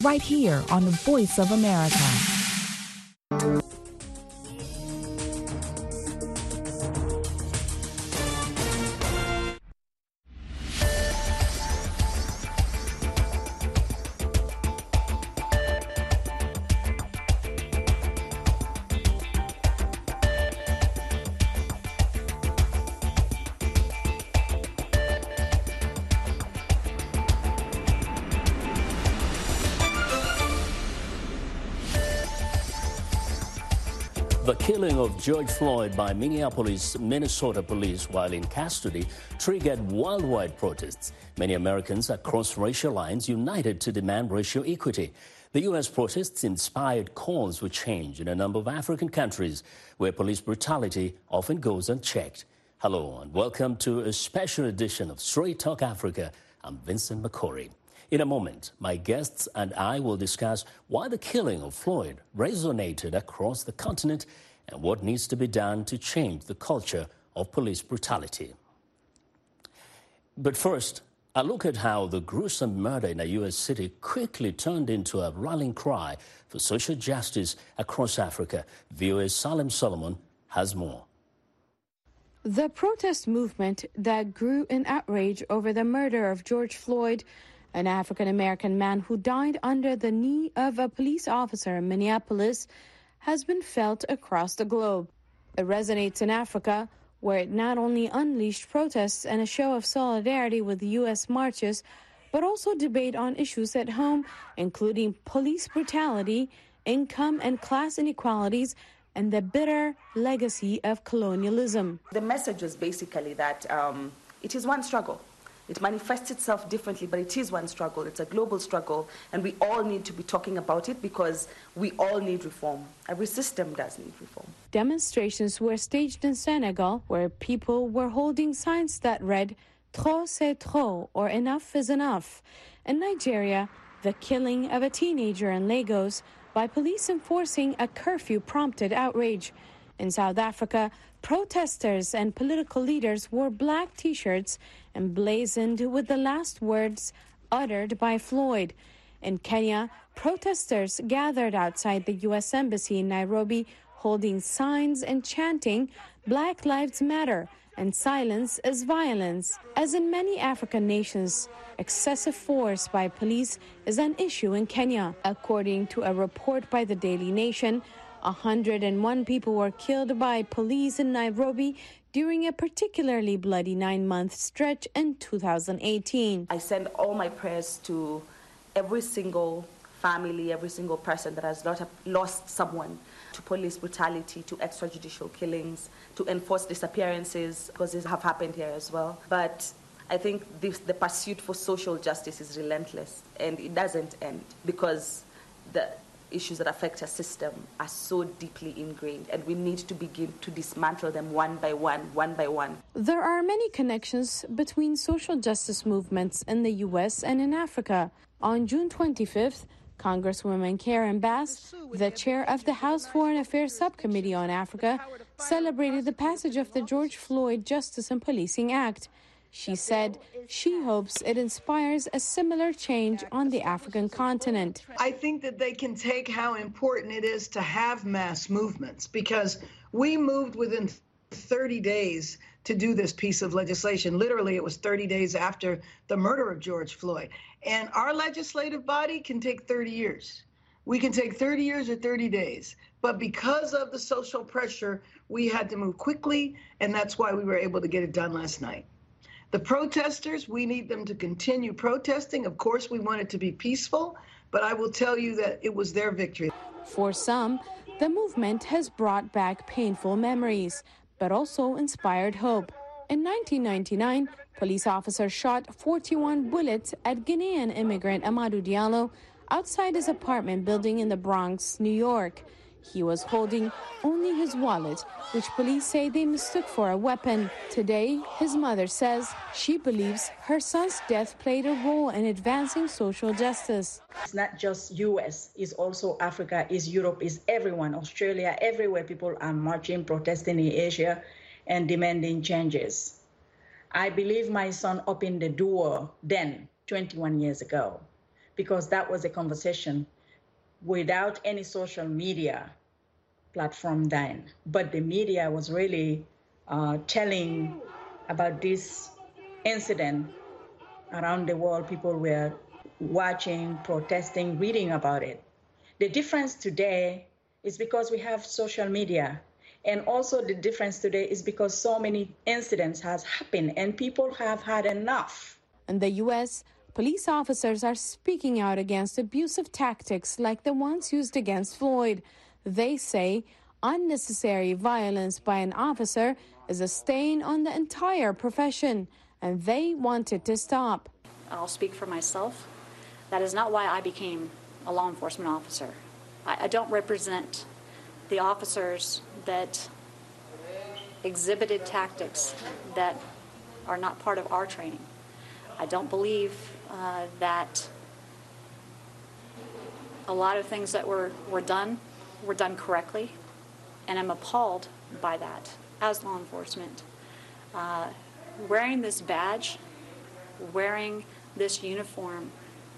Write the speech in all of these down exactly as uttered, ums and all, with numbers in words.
right here on the Voice of America. The killing of George Floyd by Minneapolis, Minnesota police while in custody triggered worldwide protests. Many Americans across racial lines united to demand racial equity. The U S protests inspired calls for change in a number of African countries where police brutality often goes unchecked. Hello and welcome to a special edition of Straight Talk Africa. I'm Vincent McCory. In a moment, my guests and I will discuss why the killing of Floyd resonated across the continent and what needs to be done to change the culture of police brutality. But first, a look at how the gruesome murder in a U S city quickly turned into a rallying cry for social justice across Africa. V O A's Salem Solomon has more. The protest movement that grew in outrage over the murder of George Floyd, an African-American man who died under the knee of a police officer in Minneapolis, has been felt across the globe. It resonates in Africa, where it not only unleashed protests and a show of solidarity with U S marches, but also debate on issues at home, including police brutality, income and class inequalities, and the bitter legacy of colonialism. The message was basically that um, it is one struggle. It manifests itself differently, but it is one struggle. It's a global struggle, and we all need to be talking about it because we all need reform. Every system does need reform. Demonstrations were staged in Senegal, where people were holding signs that read, "Trop c'est trop," or "Enough is enough." In Nigeria, the killing of a teenager in Lagos by police enforcing a curfew prompted outrage. In South Africa, protesters and political leaders wore black T-shirts emblazoned with the last words uttered by Floyd. In Kenya, protesters gathered outside the U S Embassy in Nairobi, holding signs and chanting, "Black Lives Matter," and "Silence is violence." As in many African nations, excessive force by police is an issue in Kenya. According to a report by the Daily Nation, one hundred one people were killed by police in Nairobi during a particularly bloody nine-month stretch in two thousand eighteen. I send all my prayers to every single family, every single person that has lost someone to police brutality, to extrajudicial killings, to enforced disappearances, because these have happened here as well. But I think this, the pursuit for social justice is relentless, and it doesn't end because the issues that affect our system are so deeply ingrained, and we need to begin to dismantle them one by one, one by one. There are many connections between social justice movements in the U S and in Africa. On June twenty-fifth, Congresswoman Karen Bass, the chair of the House Foreign Affairs Subcommittee on Africa, celebrated the passage of the George Floyd Justice and Policing Act. She said she hopes it inspires a similar change on the African continent. I think that they can take how important it is to have mass movements, because we moved within thirty days to do this piece of legislation. Literally, it was thirty days after the murder of George Floyd. And our legislative body can take thirty years. We can take thirty years or thirty days. But because of the social pressure, we had to move quickly, and that's why we were able to get it done last night. The protesters, we need them to continue protesting. Of course, we want it to be peaceful, but I will tell you that it was their victory. For some, the movement has brought back painful memories, but also inspired hope. In nineteen ninety-nine, police officers shot forty-one bullets at Guinean immigrant Amadou Diallo outside his apartment building in the Bronx, New York. He was holding only his wallet, which police say they mistook for a weapon. Today, his mother says she believes her son's death played a role in advancing social justice. It's not just U S, it's also Africa, it's Europe, it's everyone, Australia, everywhere people are marching, protesting in Asia and demanding changes. I believe my son opened the door then, twenty-one years ago, because that was a conversation without any social media platform then. But the media was really uh, telling about this incident around the world. People were watching, protesting, reading about it. The difference today is because we have social media. And also the difference today is because so many incidents has happened and people have had enough. In the U S, police officers are speaking out against abusive tactics like the ones used against Floyd. They say unnecessary violence by an officer is a stain on the entire profession, and they want it to stop. I'll speak for myself. That is not why I became a law enforcement officer. I, I don't represent the officers that exhibited tactics that are not part of our training. I don't believe uh, that a lot of things that were, were done were done correctly, and I'm appalled by that as law enforcement. Uh, wearing this badge, wearing this uniform,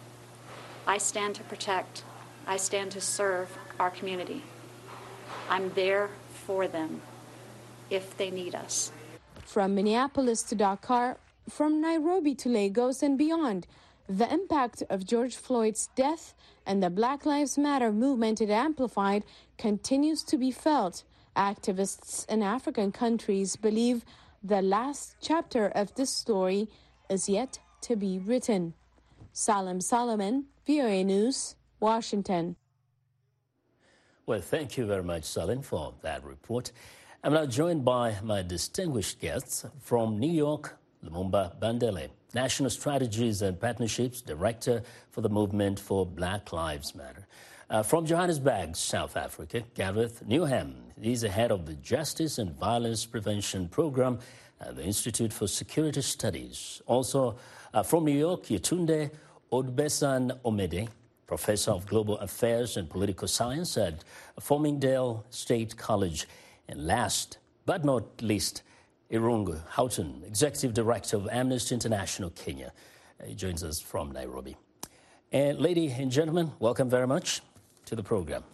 I stand to protect, I stand to serve our community. I'm there for them if they need us. From Minneapolis to Dakar, from Nairobi to Lagos and beyond, the impact of George Floyd's death and the Black Lives Matter movement it amplified continues to be felt. Activists in African countries believe the last chapter of this story is yet to be written. Salim Solomon, V O A News, Washington. Well, thank you very much, Salim, for that report. I'm now joined by my distinguished guests from New York, Lumumba Bandele, National Strategies and Partnerships Director for the Movement for Black Lives Matter. Uh, from Johannesburg, South Africa, Gareth Newham. He's the head of the Justice and Violence Prevention Program at the Institute for Security Studies. Also uh, from New York, Yetunde Odbesan Omede, Professor of Global Affairs and Political Science at Farmingdale State College. And last but not least, Irungu Houghton, Executive Director of Amnesty International Kenya. He joins us from Nairobi. And ladies and gentlemen, welcome very much to the program.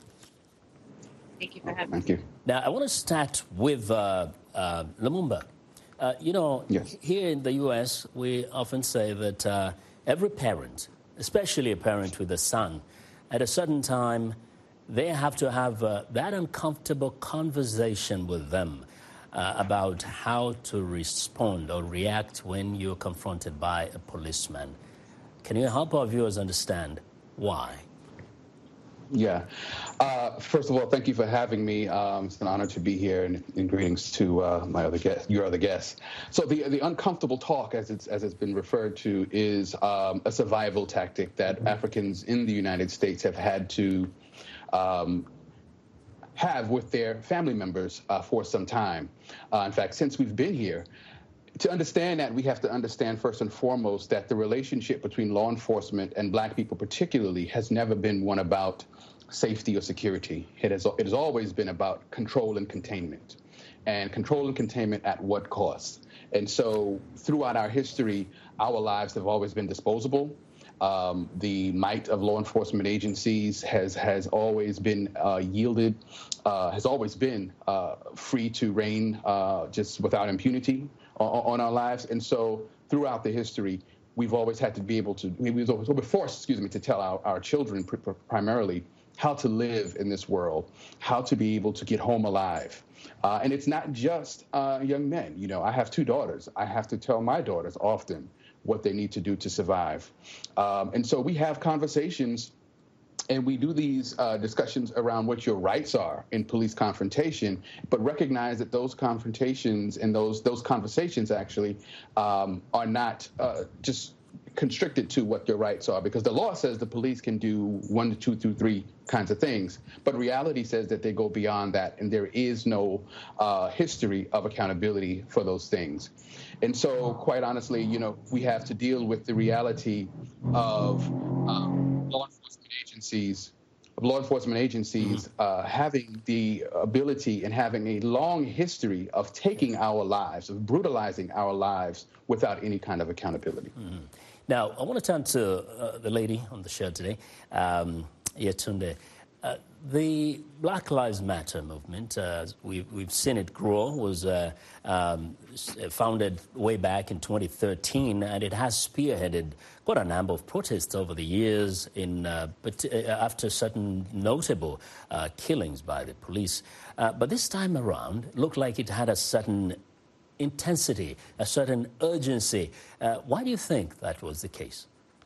Thank you for having me. Thank you. Now, I want to start with uh, uh, Lumumba. Uh, you know, yes. Here in the U S, we often say that uh, every parent, especially a parent with a son, at a certain time, they have to have uh, that uncomfortable conversation with them uh, about how to respond or react when you're confronted by a policeman. Can you help our viewers understand why? Yeah. Uh, first of all, thank you for having me. Um, it's an honor to be here, and, and greetings to uh, my other guest, your other guests. So the the uncomfortable talk, as it's as it's been referred to, is um, a survival tactic that mm-hmm. Africans in the United States have had to um, have with their family members uh, for some time. Uh, in fact, since we've been here. To understand that, we have to understand first and foremost that the relationship between law enforcement and Black people particularly has never been one about safety or security. It has, it has always been about control and containment, and control and containment at what cost. And so throughout our history, our lives have always been disposable. Um, the might of law enforcement agencies has, has always been uh, yielded, uh, has always been uh, free to reign uh, just without impunity on our lives. And so throughout the history, we've always had to be able to, we were forced, excuse me, to tell our, our children pr- primarily how to live in this world, how to be able to get home alive. Uh, and it's not just uh, young men. You know, I have two daughters. I have to tell my daughters often what they need to do to survive. Um, and so we have conversations and we do these uh, discussions around what your rights are in police confrontation, but recognize that those confrontations and those those conversations actually um, are not uh, just constricted to what your rights are, because the law says the police can do one to two through three kinds of things, but reality says that they go beyond that, and there is no uh, history of accountability for those things. And so, quite honestly, you know, we have to deal with the reality of um, law enforcement agencies, of law enforcement agencies uh, having the ability and having a long history of taking our lives, of brutalizing our lives without any kind of accountability. Mm-hmm. Now, I want to turn to uh, the lady on the show today, um, Yetunde. Uh, the Black Lives Matter movement, uh, we've, we've seen it grow, was uh, um, founded way back in twenty thirteen, and it has spearheaded quite a number of protests over the years in, uh, but, uh, after certain notable uh, killings by the police. Uh, but this time around, it looked like it had a certain intensity, a certain urgency. Uh, why do you think that was the case?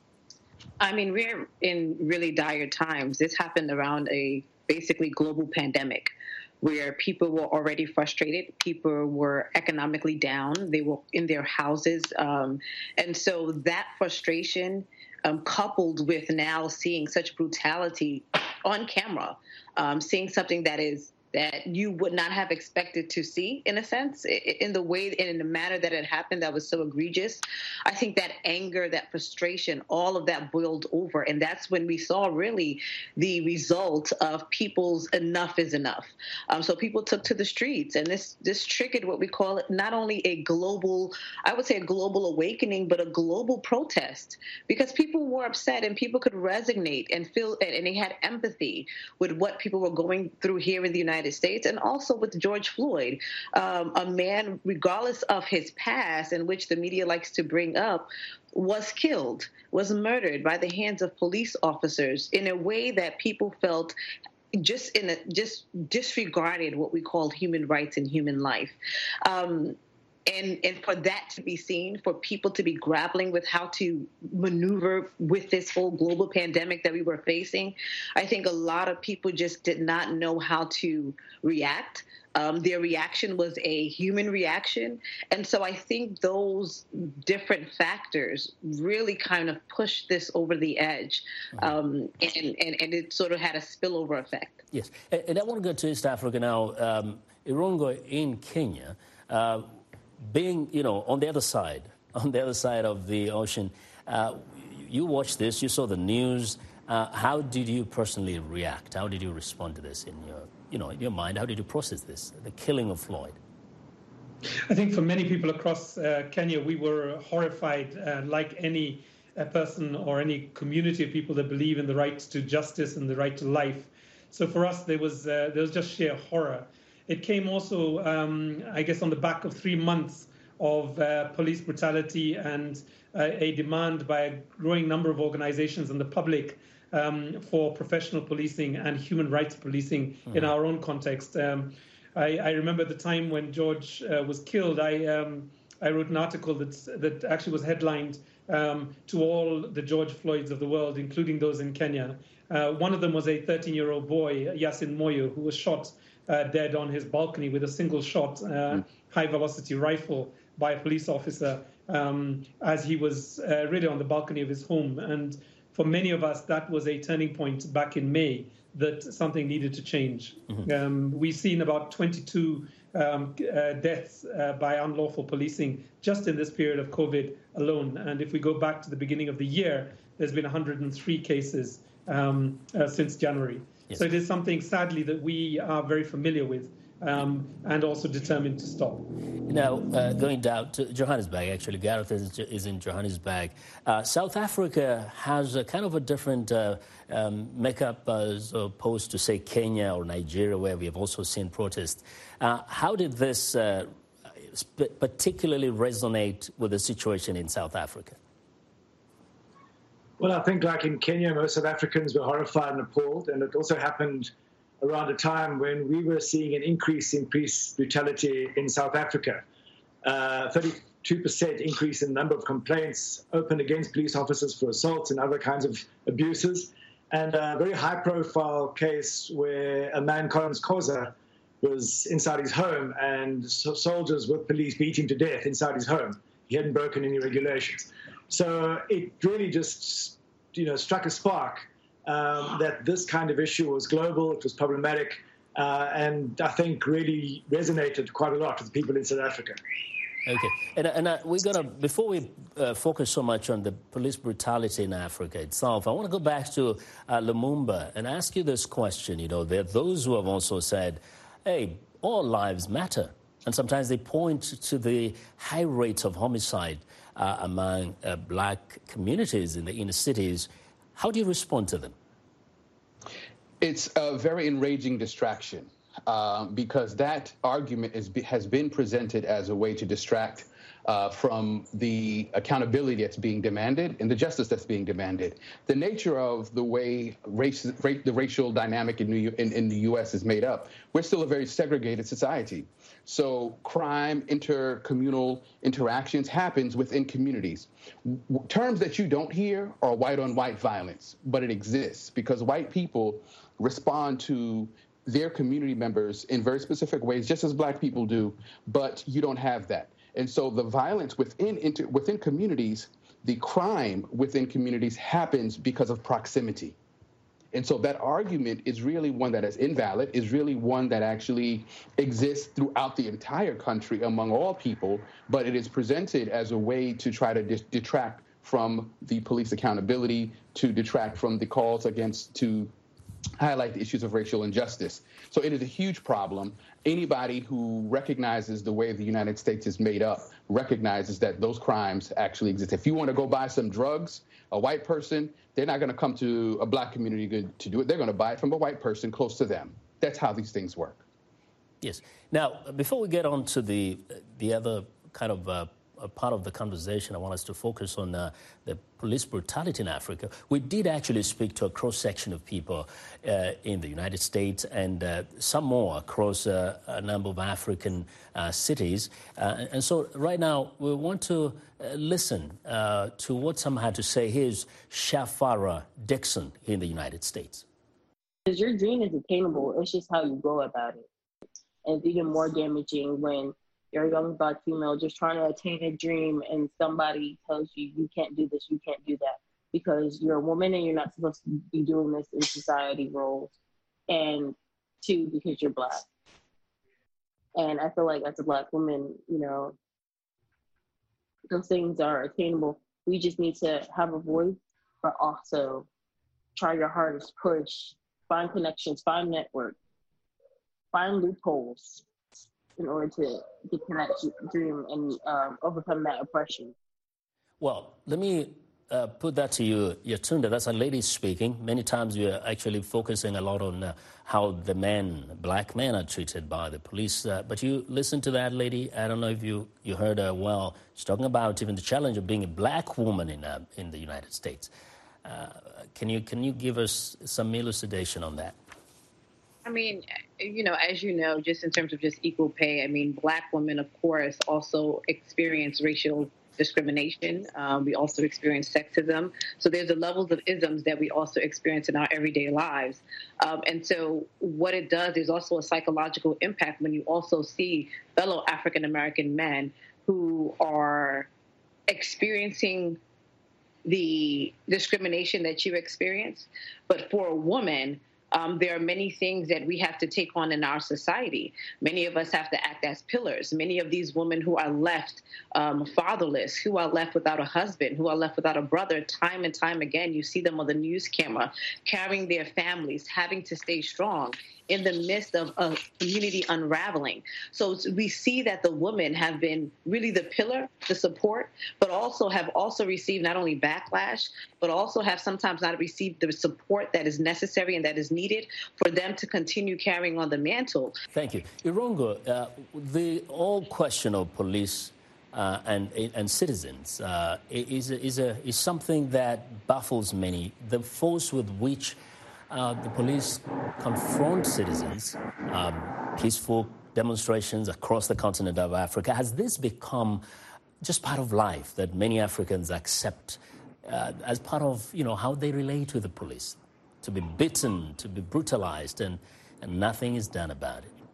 I mean, we're in really dire times. This happened around a basically global pandemic where people were already frustrated. People were economically down. They were in their houses. Um, and so that frustration, um, coupled with now seeing such brutality on camera, um, seeing something that is that you would not have expected to see, in a sense, in the way and in the manner that it happened that was so egregious. I think that anger, that frustration, all of that boiled over. And that's when we saw really the result of people's enough is enough. Um, so people took to the streets, and this this triggered what we call it, not only a global, I would say a global awakening, but a global protest, because people were upset and people could resonate and feel, and they had empathy with what people were going through here in the United States, and also with George Floyd, um, a man, regardless of his past, in which the media likes to bring up, was killed, was murdered by the hands of police officers in a way that people felt just in a, just disregarded what we call human rights and human life. Um, And, and for that to be seen, for people to be grappling with how to maneuver with this whole global pandemic that we were facing, I think a lot of people just did not know how to react. Um, their reaction was a human reaction. And so I think those different factors really kind of pushed this over the edge. Um, and, and, and it sort of had a spillover effect. Yes. And I want to go to East Africa now. Um, Irongo in Kenya, uh, being, you know, on the other side, on the other side of the ocean, uh, you watched this, you saw the news. Uh, how did you personally react? How did you respond to this in your, you know, in your mind? How did you process this, the killing of Floyd? I think for many people across uh, Kenya, we were horrified, uh, like any uh, person or any community of people that believe in the right to justice and the right to life. So for us, there was uh, there was just sheer horror. It came also, um, I guess, on the back of three months of uh, police brutality and uh, a demand by a growing number of organizations and the public um, for professional policing and human rights policing mm-hmm. in our own context. Um, I, I remember the time when George uh, was killed, I um, I wrote an article that, that actually was headlined um, to all the George Floyds of the world, including those in Kenya. Uh, one of them was a thirteen-year-old boy, Yasin Moyo, who was shot Uh, dead on his balcony with a single shot, uh, mm. high-velocity rifle by a police officer um, as he was uh, really on the balcony of his home. And for many of us, that was a turning point back in May that something needed to change. Mm-hmm. Um, we've seen about twenty-two um, uh, deaths uh, by unlawful policing just in this period of COVID alone. And if we go back to the beginning of the year, there's been one hundred three cases um, uh, since January. Yes. So it is something, sadly, that we are very familiar with um, and also determined to stop. Now, uh, going down to Johannesburg, actually, Gareth is, is in Johannesburg. Uh, South Africa has a kind of a different uh, um, makeup as opposed to, say, Kenya or Nigeria, where we have also seen protests. Uh, how did this uh, particularly resonate with the situation in South Africa? Well, I think like in Kenya, most South Africans were horrified and appalled, and it also happened around a time when we were seeing an increase in police brutality in South Africa. Uh, thirty-two percent increase in the number of complaints opened against police officers for assaults and other kinds of abuses, and a very high-profile case where a man, Collins Khoza, was inside his home, and so soldiers with police beat him to death inside his home. He hadn't broken any regulations. So it really just, you know, struck a spark um, that this kind of issue was global, it was problematic, uh, and I think really resonated quite a lot with people in South Africa. Okay, and, and uh, we're gonna before we uh, focus so much on the police brutality in Africa itself, I want to go back to uh, Lumumba and ask you this question. You know, there are those who have also said, "Hey, all lives matter," and sometimes they point to the high rates of homicide uh, among uh, black communities in the inner cities. How do you respond to them? It's a very enraging distraction uh, because that argument is, has been presented as a way to distract Uh, from the accountability that's being demanded and the justice that's being demanded. The nature of the way race, ra- the racial dynamic in, New, in, in the U S is made up, we're still a very segregated society. So crime, intercommunal interactions happens within communities. W- terms that you don't hear are white-on-white violence, but it exists because white people respond to their community members in very specific ways, just as black people do, but you don't have that. And so the violence within inter, within communities, the crime within communities happens because of proximity. And so that argument is really one that is invalid, is really one that actually exists throughout the entire country among all people, but it is presented as a way to try to dis- detract from the police accountability, to detract from the calls against, to highlight the issues of racial injustice. So it is a huge problem. Anybody who recognizes the way the United States is made up recognizes that those crimes actually exist. If you want to go buy some drugs, a white person, they're not going to come to a black community to do it. They're going to buy it from a white person close to them. That's how these things work. Yes. Now, before we get on to the the other kind of uh, a part of the conversation, I want us to focus on uh, the police brutality in Africa. We did actually speak to a cross-section of people uh, in the United States and uh, some more across uh, a number of African uh, cities. Uh, and so right now we want to uh, listen uh, to what some had to say. Here's Shafara Dixon in the United States. Because your dream is attainable, it's just how you go about it. And it's even more damaging when you're a young black female just trying to attain a dream and somebody tells you you can't do this, you can't do that because you're a woman and you're not supposed to be doing this in society roles. And two, because you're black. And I feel like as a black woman, you know, those things are attainable. We just need to have a voice, but also try your hardest, push, find connections, find network, find loopholes in order to get to that dream and um, overcome that oppression. Well, let me uh, put that to you, Yatunda. That's a lady speaking. Many times you're actually focusing a lot on uh, how the men, black men, are treated by the police. Uh, but you listen to that lady. I don't know if you, you heard her well. She's talking about even the challenge of being a black woman in uh, in the United States. Uh, can you can you give us some elucidation on that? I mean, you know, as you know, just in terms of just equal pay, I mean, black women, of course, also experience racial discrimination. Um, we also experience sexism. So there's the levels of isms that we also experience in our everyday lives. Um, and so what it does is also a psychological impact when you also see fellow African-American men who are experiencing the discrimination that you experience. But for a woman, Um, there are many things that we have to take on in our society. Many of us have to act as pillars. Many of these women who are left um, fatherless, who are left without a husband, who are left without a brother, time and time again, you see them on the news camera, carrying their families, having to stay strong in the midst of a community unraveling. So we see that the women have been really the pillar, the support, but also have also received not only backlash, but also have sometimes not received the support that is necessary and that is needed for them to continue carrying on the mantle. Thank you. Irungu, uh, the whole question of police uh, and and citizens uh, is, is, a, is something that baffles many. The force with which Uh, the police confront citizens, um, peaceful demonstrations across the continent of Africa. Has this become just part of life that many Africans accept uh, as part of, you know, how they relate with the police? To be beaten, to be brutalized, and, and nothing is done about it.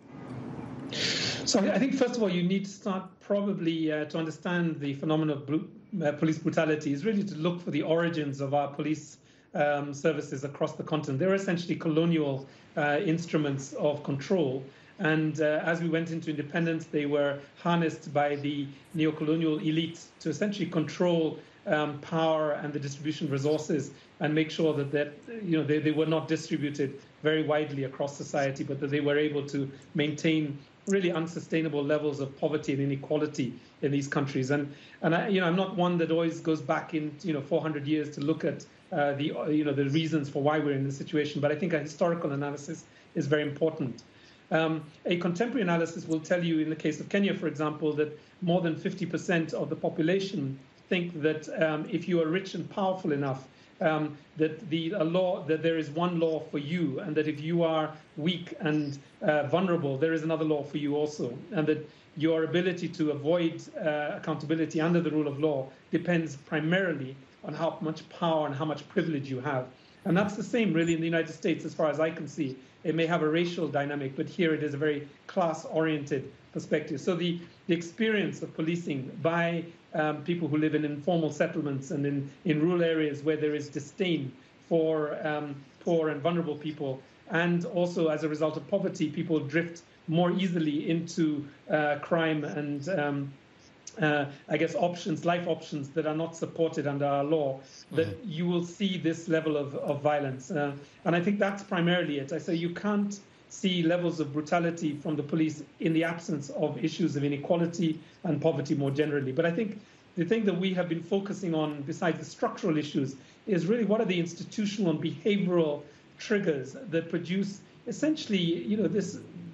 So I think, first of all, you need to start probably uh, to understand the phenomenon of bru- uh, police brutality is really to look for the origins of our police Um, services across the continent. They're essentially colonial uh, instruments of control. And uh, as we went into independence, they were harnessed by the neocolonial elite to essentially control um, power and the distribution of resources and make sure that, that you know, they, they were not distributed very widely across society, but that they were able to maintain really unsustainable levels of poverty and inequality in these countries. And and I, you know, I'm not one that always goes back in, you know, four hundred years to look at uh, the you know the reasons for why we're in this situation. But I think a historical analysis is very important. Um, a contemporary analysis will tell you, in the case of Kenya, for example, that more than fifty percent of the population think that um, if you are rich and powerful enough, um, that the a law that there is one law for you, and that if you are weak and uh, vulnerable, there is another law for you also, and that your ability to avoid uh, accountability under the rule of law depends primarily on how much power and how much privilege you have. And that's the same, really, in the United States, as far as I can see. It may have a racial dynamic, but here it is a very class-oriented perspective. So the, the experience of policing by um, people who live in informal settlements and in, in rural areas where there is disdain for um, poor and vulnerable people, and also as a result of poverty, people drift more easily into uh, crime and um, Uh, I guess options, life options that are not supported under our law, that mm-hmm. you will see this level of, of violence. Uh, and I think that's primarily it. I say you can't see levels of brutality from the police in the absence of issues of inequality and poverty more generally. But I think the thing that we have been focusing on, besides the structural issues, is really what are the institutional and behavioral triggers that produce essentially, you know, this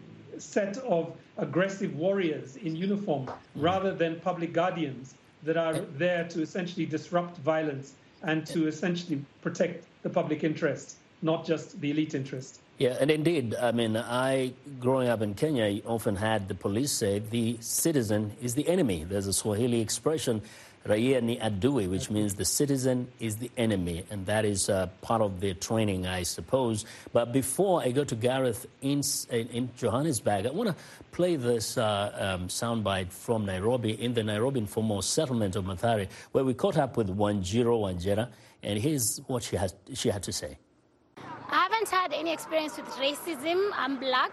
set of aggressive warriors in uniform rather than public guardians that are there to essentially disrupt violence and to essentially protect the public interest, not just the elite interest. Yeah, and indeed, I mean, I, growing up in Kenya, often had the police say the citizen is the enemy. There's a Swahili expression, raia ni adui, which means the citizen is the enemy, and that is uh, part of their training, I suppose. But before I go to Gareth in, in Johannesburg, I want to play this uh, um, soundbite from Nairobi, in the Nairobi informal settlement of Mathare, where we caught up with Wanjiro Wanjera, and here's what she, has, she had to say. I haven't had any experience with racism. I'm black.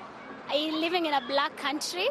I'm living in a black country.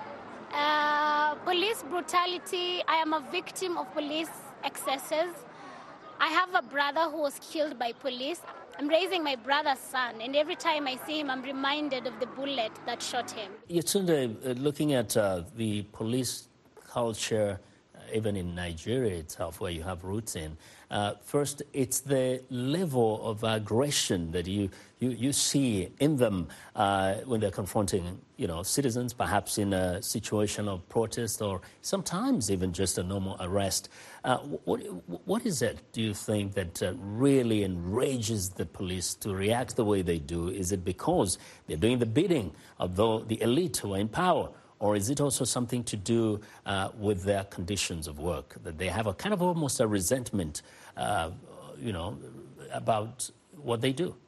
Uh, police brutality, I am a victim of police excesses. I have a brother who was killed by police. I'm raising my brother's son, and every time I see him, I'm reminded of the bullet that shot him. Yatunde, uh, looking at uh, the police culture, uh, even in Nigeria itself, where you have roots in, uh, first, it's the level of aggression that you, you, you see in them uh, when they're confronting, you know, citizens, perhaps in a situation of protest or sometimes even just a normal arrest. Uh, what, what is it, do you think, that uh, really enrages the police to react the way they do? Is it because they're doing the bidding of the, the elite who are in power? Or is it also something to do uh, with their conditions of work, that they have a kind of almost a resentment, uh, you know, about what they do?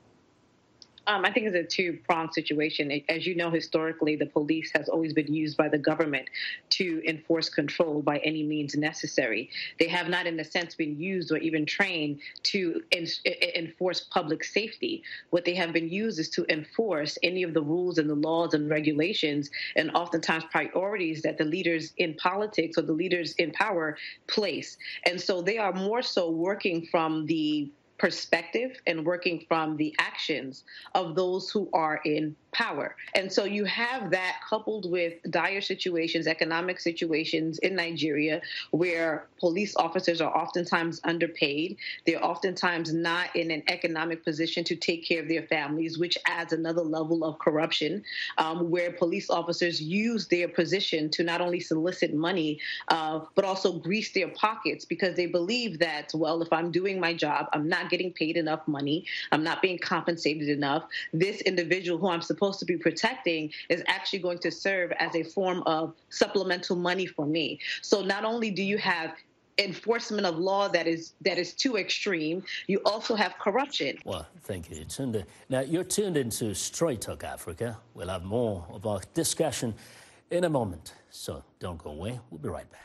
Um, I think it's a two-pronged situation. As you know, historically, the police has always been used by the government to enforce control by any means necessary. They have not, in a sense, been used or even trained to en- enforce public safety. What they have been used is to enforce any of the rules and the laws and regulations and oftentimes priorities that the leaders in politics or the leaders in power place. And so they are more so working from the perspective and working from the actions of those who are in power. And so you have that coupled with dire situations, economic situations in Nigeria, where police officers are oftentimes underpaid. They're oftentimes not in an economic position to take care of their families, which adds another level of corruption, um, where police officers use their position to not only solicit money, uh, but also grease their pockets because they believe that, well, if I'm doing my job, I'm not getting paid enough money, I'm not being compensated enough, this individual who I'm supposed to be protecting is actually going to serve as a form of supplemental money for me. So not only do you have enforcement of law that is that is too extreme, you also have corruption. Well, thank you, Tunde. Now, you're tuned into Straight Talk Africa. We'll have more of our discussion in a moment, so don't go away. We'll be right back.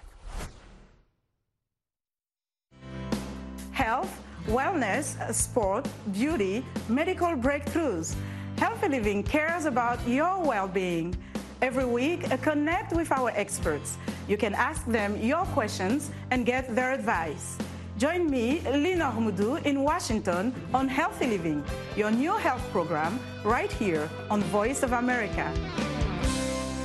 Health, wellness, sport, beauty, medical breakthroughs. Healthy Living cares about your well-being. Every week, connect with our experts. You can ask them your questions and get their advice. Join me, Lina Humudu, in Washington on Healthy Living, your new health program, right here on Voice of America.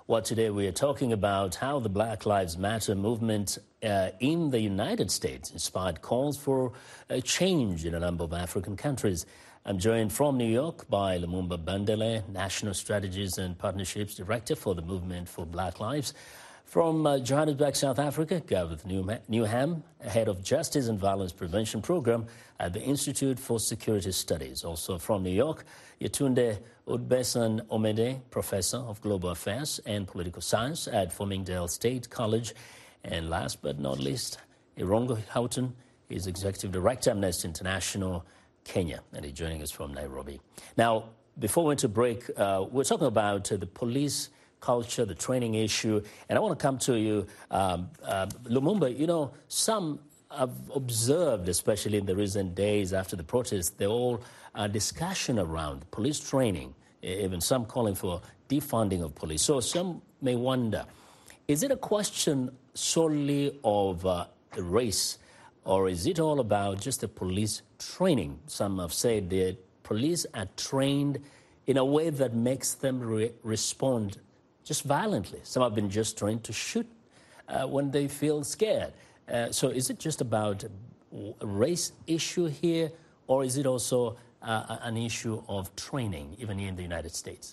Well, today we are talking about how the Black Lives Matter movement uh, in the United States inspired calls for a change in a number of African countries. I'm joined from New York by Lumumba Bandele, National Strategies and Partnerships Director for the Movement for Black Lives. From uh, Johannesburg, South Africa, Gareth Newham, Head of Justice and Violence Prevention Program at the Institute for Security Studies. Also from New York, Yetunde Udbesan Omede, Professor of Global Affairs and Political Science at Fomingdale State College. And last but not least, Irongo Houghton is Executive Director, Amnesty International, Kenya, and he's joining us from Nairobi. Now, before we went to break, uh, we're talking about uh, the police culture, the training issue, and I want to come to you, um, uh, Lumumba. You know, some have observed, especially in the recent days after the protests, the whole uh, discussion around police training, even some calling for defunding of police. So some may wonder, is it a question solely of uh, race, or is it all about just the police training? Some have said the police are trained in a way that makes them re- respond just violently. Some have been just trained to shoot uh, when they feel scared. Uh, so is it just about a race issue here, or is it also uh, an issue of training, even here in the United States?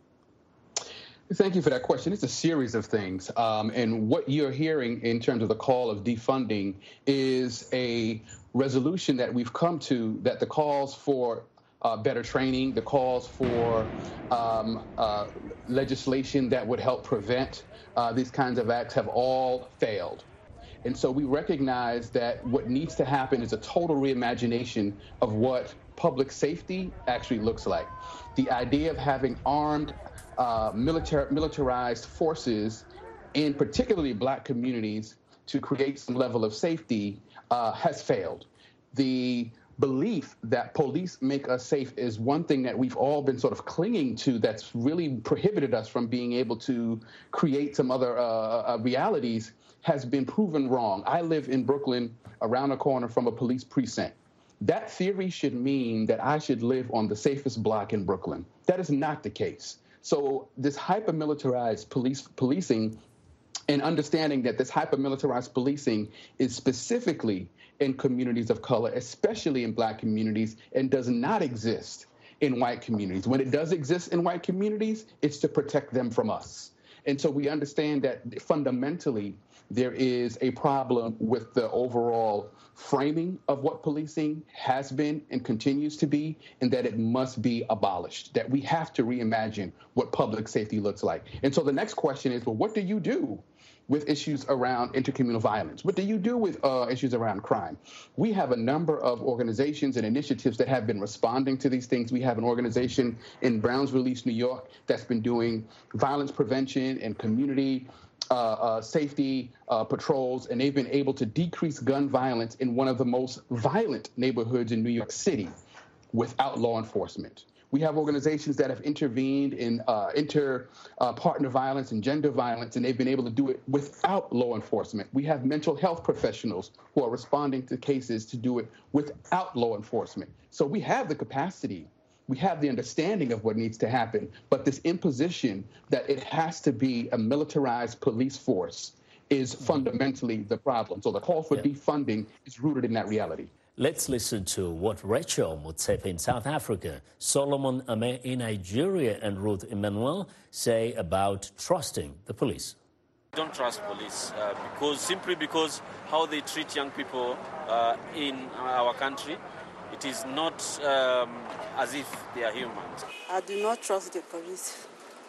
Thank you for that question. It's a series of things. Um, and what you're hearing in terms of the call of defunding is a resolution that we've come to, that the calls for Uh, better training, the calls for um, uh, legislation that would help prevent uh, these kinds of acts have all failed. And so we recognize that what needs to happen is a total reimagination of what public safety actually looks like. The idea of having armed, uh, militar- militarized forces in particularly Black communities to create some level of safety uh, has failed. The belief that police make us safe is one thing that we've all been sort of clinging to that's really prohibited us from being able to create some other uh, uh, realities has been proven wrong. I live in Brooklyn, around the corner from a police precinct. That theory should mean that I should live on the safest block in Brooklyn. That is not the case. So this hyper-militarized police policing and understanding that this hyper-militarized policing is specifically in communities of color, especially in Black communities, and does not exist in white communities. When it does exist in white communities, it's to protect them from us. And so we understand that fundamentally there is a problem with the overall framing of what policing has been and continues to be, and that it must be abolished, that we have to reimagine what public safety looks like. And so the next question is, well, what do you do with issues around intercommunal violence? What do you do with uh, issues around crime? We have a number of organizations and initiatives that have been responding to these things. We have an organization in Browns Release, New York, that's been doing violence prevention and community uh, uh, safety uh, patrols, and they've been able to decrease gun violence in one of the most violent neighborhoods in New York City without law enforcement. We have organizations that have intervened in uh, inter-partner uh, violence and gender violence, and they've been able to do it without law enforcement. We have mental health professionals who are responding to cases to do it without law enforcement. So we have the capacity, we have the understanding of what needs to happen, but this imposition that it has to be a militarized police force is fundamentally the problem. So the call for yeah. defunding is rooted in that reality. Let's listen to what Rachel Motsepe in South Africa, Solomon Ame in Nigeria, and Ruth Emmanuel say about trusting the police. I don't trust police uh, because simply because how they treat young people uh, in our country, it is not um, as if they are humans. I do not trust the police.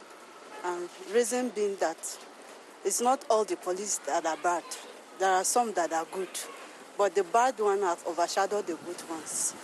Um, reason being that it's not all the police that are bad. There are some that are good. But the bad ones have overshadowed the good ones.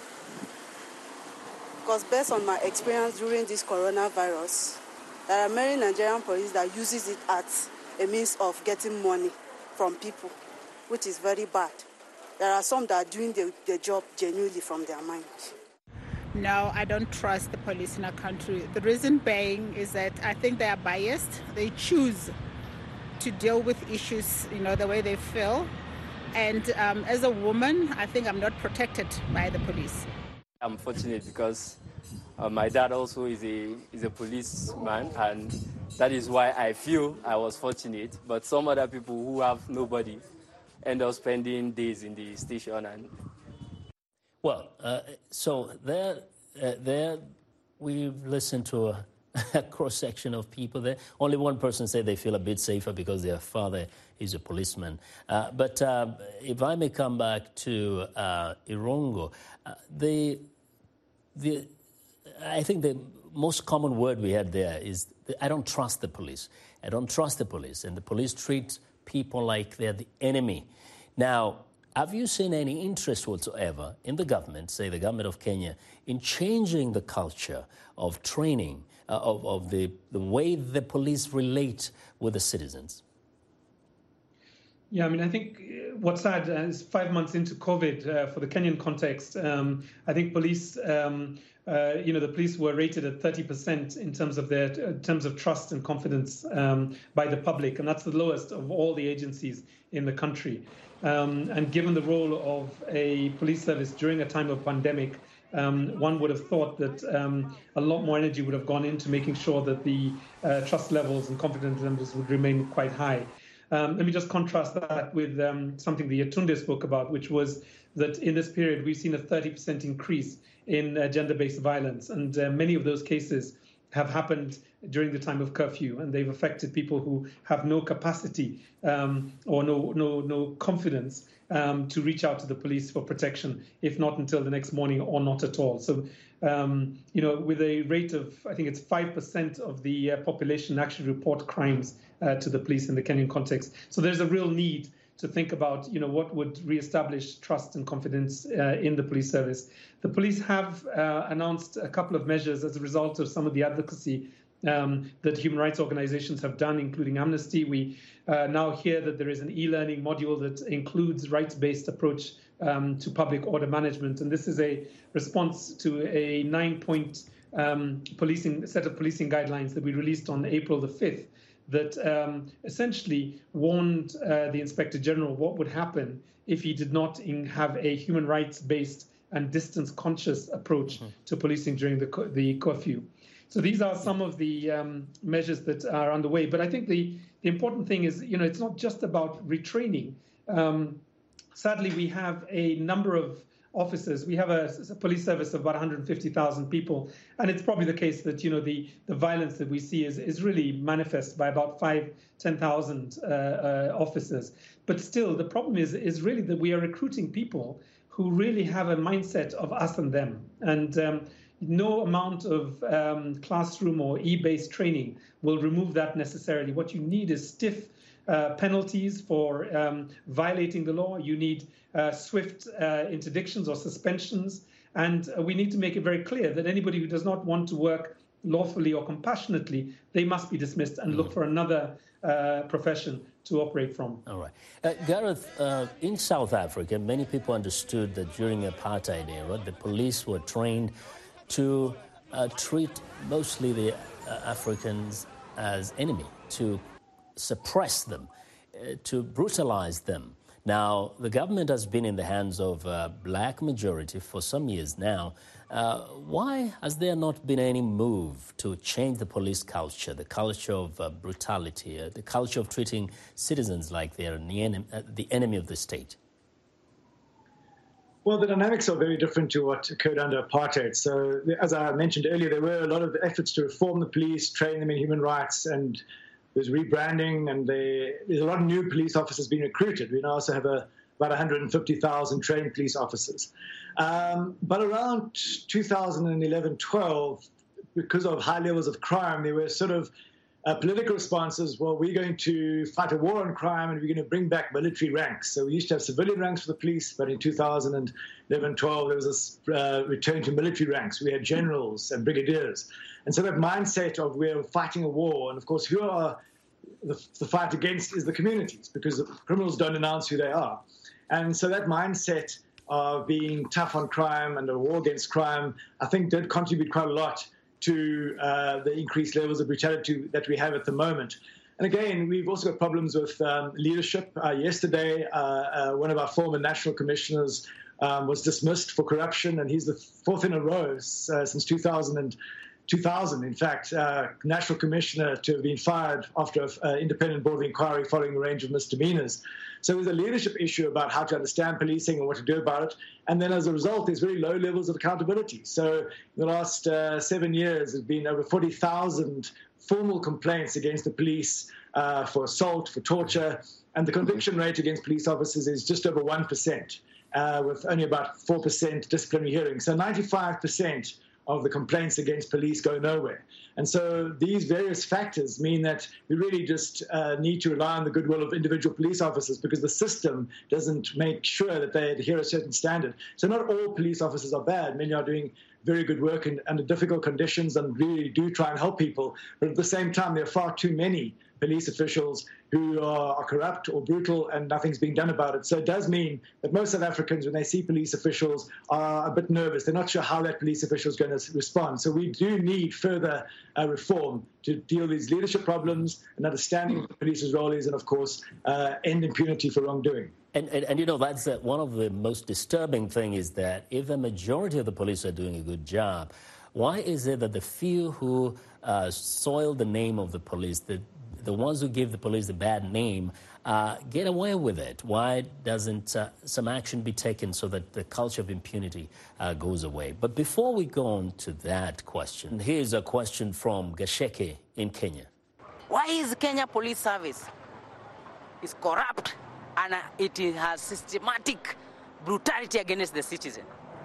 Because based on my experience during this coronavirus, there are many Nigerian police that uses it as a means of getting money from people, which is very bad. There are some that are doing the, the job genuinely from their mind. No, I don't trust the police in our country. The reason being is that I think they are biased. They choose to deal with issues, you know, the way they feel. And um, as a woman, I think I'm not protected by the police. I'm fortunate because Uh, my dad also is a is a policeman, and that is why I feel I was fortunate. But some other people who have nobody end up spending days in the station. And well, uh, so there, uh, there, we've listened to a, a cross section of people there. Only one person said they feel a bit safer because their father is a policeman. Uh, but uh, if I may come back to uh, Irungu, uh, the the. I think the most common word we had there is, I don't trust the police. I don't trust the police. And the police treat people like they're the enemy. Now, have you seen any interest whatsoever in the government, say the government of Kenya, in changing the culture of training, uh, of, of the, the way the police relate with the citizens? Yeah, I mean, I think what's sad is five months into COVID, uh, for the Kenyan context, um, I think police, um, uh, you know, the police were rated at thirty percent in terms of their in terms of trust and confidence um, by the public, and that's the lowest of all the agencies in the country. Um, and given the role of a police service during a time of pandemic, um, one would have thought that um, a lot more energy would have gone into making sure that the uh, trust levels and confidence levels would remain quite high. Um, let me just contrast that with um, something the Yetunde spoke about, which was that in this period, we've seen a thirty percent increase in uh, gender-based violence. And uh, many of those cases have happened during the time of curfew, and they've affected people who have no capacity um, or no, no, no confidence um, to reach out to the police for protection, if not until the next morning or not at all. So, um, you know, with a rate of, I think it's five percent of the uh, population actually report crimes uh, to the police in the Kenyan context. So there's a real need to think about, you know, what would reestablish trust and confidence uh, in the police service. The police have uh, announced a couple of measures as a result of some of the advocacy um, that human rights organizations have done, including Amnesty. We uh, now hear that there is an e-learning module that includes rights-based approach um, to public order management. And this is a response to a nine-point um, policing set of policing guidelines that we released on April the fifth. That um, essentially warned uh, the Inspector General what would happen if he did not in, have a human rights-based and distance-conscious approach mm-hmm. to policing during the, the curfew. So these are some of the um, measures that are underway. But I think the, the important thing is, you know, it's not just about retraining. Um, sadly, we have a number of officers. We have a, a police service of about one hundred fifty thousand people, and it's probably the case that, you know, the, the violence that we see is, is really manifest by about five, ten thousand uh, uh, officers. But still, the problem is is really that we are recruiting people who really have a mindset of us and them, and um, no amount of um, classroom or e-based training will remove that necessarily. What you need is stiff uh, penalties for um, violating the law. You need Uh, swift uh, interdictions or suspensions. And uh, we need to make it very clear that anybody who does not want to work lawfully or compassionately, they must be dismissed and mm. look for another uh, profession to operate from. All right. Uh, Gareth, uh, in South Africa, many people understood that during the apartheid era, the police were trained to uh, treat mostly the uh, Africans as enemy, to suppress them, uh, to brutalize them. Now, the government has been in the hands of a black majority for some years now. Uh, why has there not been any move to change the police culture, the culture of uh, brutality, uh, the culture of treating citizens like they're the enemy, uh, the enemy of the state? Well, the dynamics are very different to what occurred under apartheid. So, as I mentioned earlier, there were a lot of efforts to reform the police, train them in human rights, and there's rebranding, and they, there's a lot of new police officers being recruited. We now also have a, about one hundred fifty thousand trained police officers. Um, but around two thousand eleven twelve, because of high levels of crime, there were sort of uh, political responses. Well, we're going to fight a war on crime, and we're going to bring back military ranks. So we used to have civilian ranks for the police, but in two thousand eleven twelve, there was a uh, return to military ranks. We had generals and brigadiers. And so that mindset of we're fighting a war, and of course, who are the, the fight against is the communities, because the criminals don't announce who they are. And so that mindset of being tough on crime and a war against crime, I think did contribute quite a lot to uh, the increased levels of brutality that we have at the moment. And again, we've also got problems with um, leadership. Uh, yesterday, uh, uh, one of our former national commissioners um, was dismissed for corruption, and he's the fourth in a row uh, since two thousand, and, two thousand, in fact, uh, National Commissioner to have been fired after an uh, independent board of inquiry following a range of misdemeanors. So there's a leadership issue about how to understand policing and what to do about it. And then as a result, there's very low levels of accountability. So in the last uh, seven years, there's been over forty thousand formal complaints against the police uh, for assault, for torture, and the conviction rate against police officers is just over one percent, uh, with only about four percent disciplinary hearings. So ninety-five percent of the complaints against police go nowhere. And so these various factors mean that we really just uh, need to rely on the goodwill of individual police officers, because the system doesn't make sure that they adhere to a certain standard. So not all police officers are bad. Many are doing very good work in, under difficult conditions and really do try and help people. But at the same time, there are far too many police officials who are, are corrupt or brutal, and nothing's being done about it. So it does mean that most South Africans, when they see police officials, are a bit nervous. They're not sure how that police official is going to respond. So we do need further uh, reform to deal with these leadership problems and understanding what the police's role is, and, of course, uh, end impunity for wrongdoing. And, and, and you know, that's uh, one of the most disturbing things is that if a majority of the police are doing a good job, why is it that the few who uh, soil the name of the police, the the ones who give the police a bad name, uh, get away with it? Why doesn't uh, some action be taken so that the culture of impunity uh, goes away? But before we go on to that question, here's a question from Gasheke in Kenya. Why is Kenya Police Service is corrupt and it has systematic brutality against the citizen?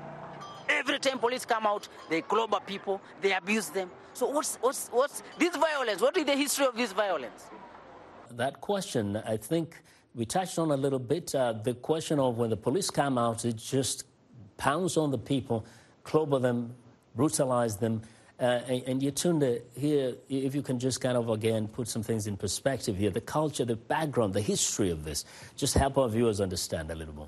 Every time police come out, they clobber people, they abuse them. So what's, what's, what's this violence? What is the history of this violence? That question, I think we touched on a little bit. Uh, the question of when the police come out, it just pounds on the people, clobber them, brutalize them. Uh, and, and you tune to here, if you can just kind of, again, put some things in perspective here, the culture, the background, the history of this, just help our viewers understand a little more.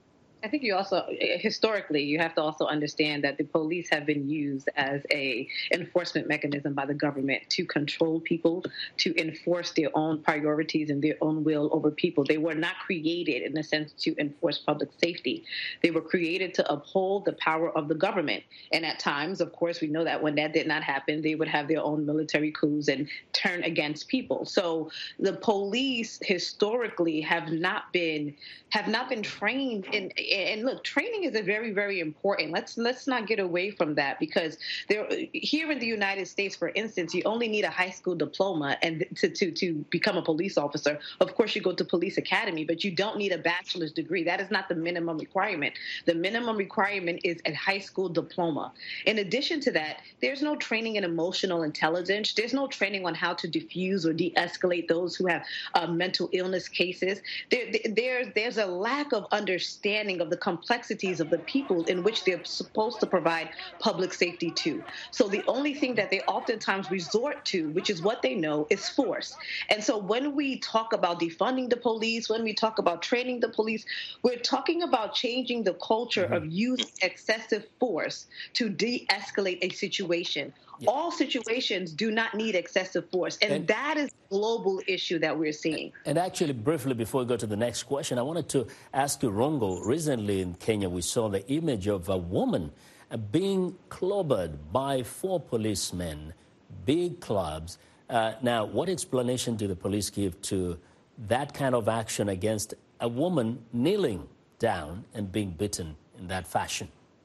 I think you also, historically, you have to also understand that the police have been used as a enforcement mechanism by the government to control people, to enforce their own priorities and their own will over people. They were not created, in a sense, to enforce public safety. They were created to uphold the power of the government. And at times, of course, we know that when that did not happen, they would have their own military coups and turn against people. So the police historically have not been have not been trained in. And look, training is a very, very important. Let's let's not get away from that, because there, here in the United States, for instance, you only need a high school diploma and to, to, to become a police officer. Of course, you go to police academy, but you don't need a bachelor's degree. That is not the minimum requirement. The minimum requirement is a high school diploma. In addition to that, there's no training in emotional intelligence. There's no training on how to diffuse or de-escalate those who have uh, mental illness cases. There, there, there's a lack of understanding of the complexities of the people in which they're supposed to provide public safety to. So the only thing that they oftentimes resort to, which is what they know, is force. And so when we talk about defunding the police, when we talk about training the police, we're talking about changing the culture mm-hmm. of using excessive force to de-escalate a situation. Yeah. All situations do not need excessive force, and, and that is a global issue that we're seeing. And actually, briefly, before we go to the next question, I wanted to ask you, Rongo, recently in Kenya, we saw the image of a woman being clobbered by four policemen, big clubs. Uh, now, what explanation do the police give to that kind of action against a woman kneeling down and being beaten in that fashion?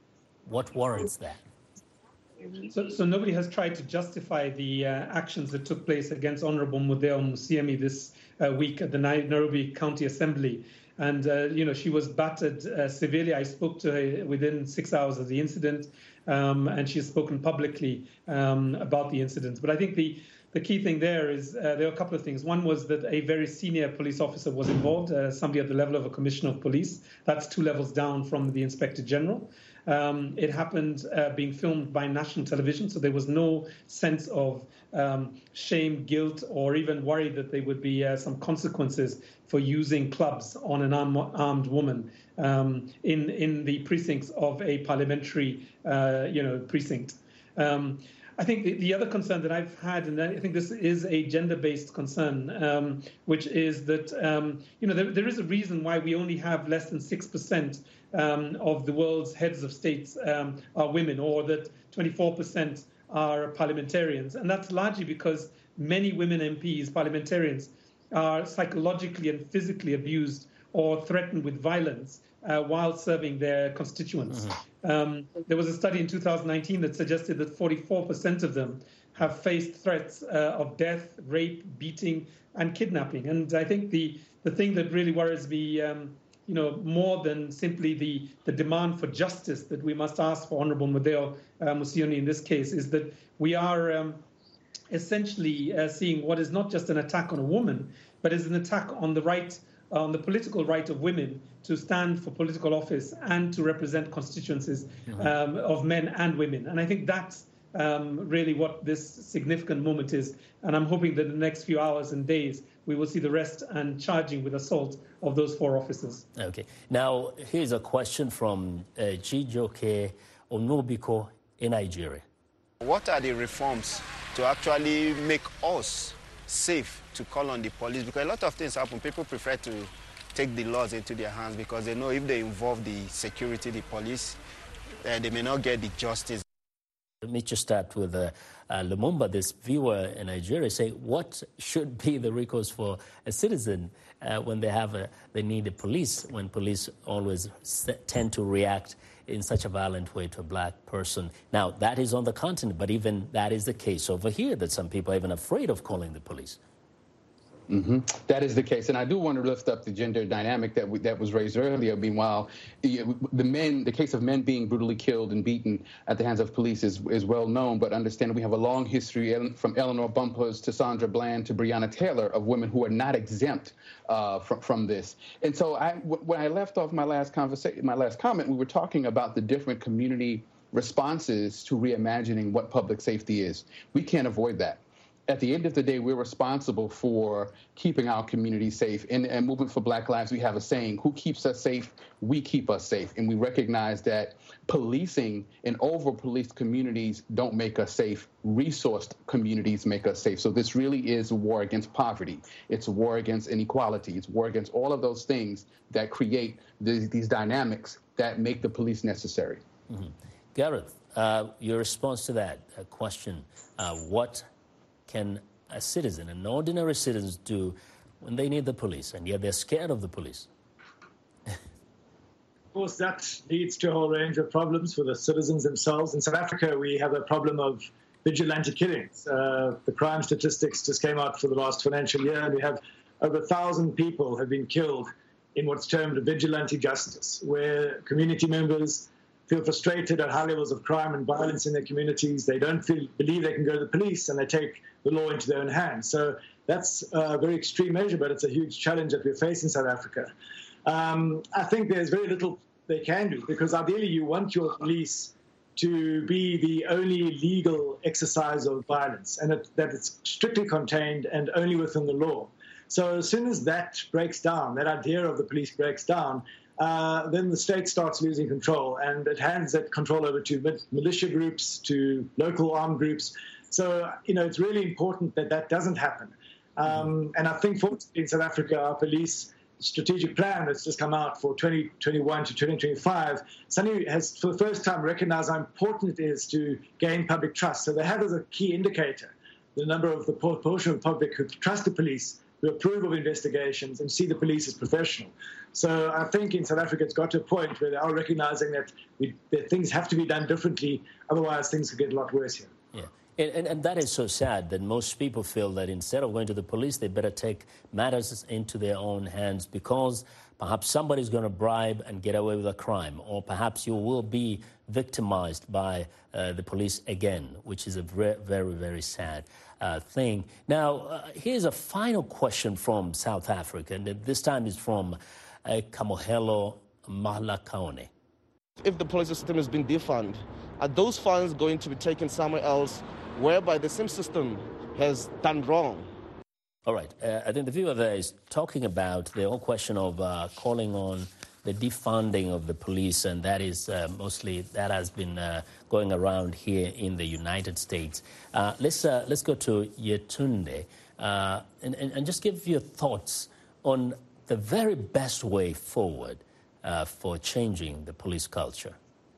What warrants that? So, so nobody has tried to justify the uh, actions that took place against Honorable Mudheo Musiemi this uh, week at the Nairobi County Assembly. And, uh, you know, she was battered uh, severely. I spoke to her within six hours of the incident, um, and she has spoken publicly um, about the incident. But I think the, the key thing there is uh, there are a couple of things. One was that a very senior police officer was involved, uh, somebody at the level of a commissioner of police. That's two levels down from the inspector general. Um, it happened uh, being filmed by national television, so there was no sense of um, shame, guilt, or even worry that there would be uh, some consequences for using clubs on an arm, armed woman um, in in the precincts of a parliamentary, uh, you know, precinct. Um, I think the, the other concern that I've had, and I think this is a gender-based concern, um, which is that, um, you know, there, there is a reason why we only have less than six percent um, of the world's heads of states um, are women, or that twenty-four percent are parliamentarians. And that's largely because many women M Ps, parliamentarians, are psychologically and physically abused or threatened with violence uh, while serving their constituents. Mm-hmm. Um, there was a study in two thousand nineteen that suggested that forty-four percent of them have faced threats uh, of death, rape, beating, and kidnapping. And I think the, the thing that really worries me, um, you know, more than simply the, the demand for justice that we must ask for Honorable Mudeo uh, Musoni in this case, is that we are um, essentially uh, seeing what is not just an attack on a woman, but is an attack on the right, on the political right of women to stand for political office and to represent constituencies mm-hmm. um, of men and women. And I think that's um, really what this significant moment is. And I'm hoping that in the next few hours and days, we will see the arrest and charging with assault of those four officers. Okay. Now, here's a question from uh, Chijoke Onobiko in Nigeria. What are the reforms to actually make us safe to call on the police? Because a lot of things happen. People prefer to take the laws into their hands because they know if they involve the security, the police, uh, they may not get the justice. Let me just start with uh, uh, Lumumba, this viewer in Nigeria, say, what should be the recourse for a citizen uh, when they have a, they need a police, when police always tend to react in such a violent way to a black person? Now, that is on the continent, but even that is the case over here, that some people are even afraid of calling the police. Mm-hmm. That is the case. And I do want to lift up the gender dynamic that we, that was raised earlier. Meanwhile, the men, the case of men being brutally killed and beaten at the hands of police is, is well known. But understand we have a long history from Eleanor Bumpers to Sandra Bland to Breonna Taylor of women who are not exempt uh, from, from this. And so I, when I left off my last conversation, my last comment, we were talking about the different community responses to reimagining what public safety is. We can't avoid that. At the end of the day, we're responsible for keeping our community safe. In, in Movement for Black Lives, we have a saying, who keeps us safe? We keep us safe. And we recognize that policing in over-policed communities don't make us safe. Resourced communities make us safe. So this really is a war against poverty. It's a war against inequality. It's a war against all of those things that create the, these dynamics that make the police necessary. Mm-hmm. Gareth, uh, your response to that uh, question, uh, what can a citizen, an ordinary citizen, do when they need the police and yet they're scared of the police? Of course, that leads to a whole range of problems for the citizens themselves. In South Africa, we have a problem of vigilante killings. Uh, the crime statistics just came out for the last financial year, and we have over a thousand people have been killed in what's termed vigilante justice, where community members feel frustrated at high levels of crime and violence in their communities. They don't feel, believe they can go to the police, and they take the law into their own hands. So that's a very extreme measure, but it's a huge challenge that we face in South Africa. Um, I think there's very little they can do, because ideally you want your police to be the only legal exercise of violence, and it, that it's strictly contained and only within the law. So as soon as that breaks down, that idea of the police breaks down, Uh, then the state starts losing control, and it hands that control over to militia groups, to local armed groups. So, you know, it's really important that that doesn't happen. Um, and I think, fortunately, in South Africa, our police strategic plan that's just come out for twenty twenty-one to twenty twenty-five, suddenly has, for the first time, recognized how important it is to gain public trust. So they have as a key indicator the number of the proportion of the public who trust the police, who approve of investigations and see the police as professional. So I think in South Africa it's got to a point where they are recognizing that, we, that things have to be done differently, otherwise things could get a lot worse here. Yeah, and, and, and that is so sad that most people feel that instead of going to the police, they better take matters into their own hands because perhaps somebody's going to bribe and get away with a crime, or perhaps you will be victimized by uh, the police again, which is a very, very, very sad uh, thing. Now, uh, here's a final question from South Africa, and this time is from uh, Kamohelo Mahlakaone. If the police system has been defunded, are those funds going to be taken somewhere else whereby the same system has done wrong? All right. Uh, I think the viewer there is talking about the whole question of uh, calling on the defunding of the police, and that is uh, mostly, that has been uh, going around here in the United States. Uh, let's uh, let's go to Yetunde uh, and, and, and just give your thoughts on the very best way forward uh, for changing the police culture?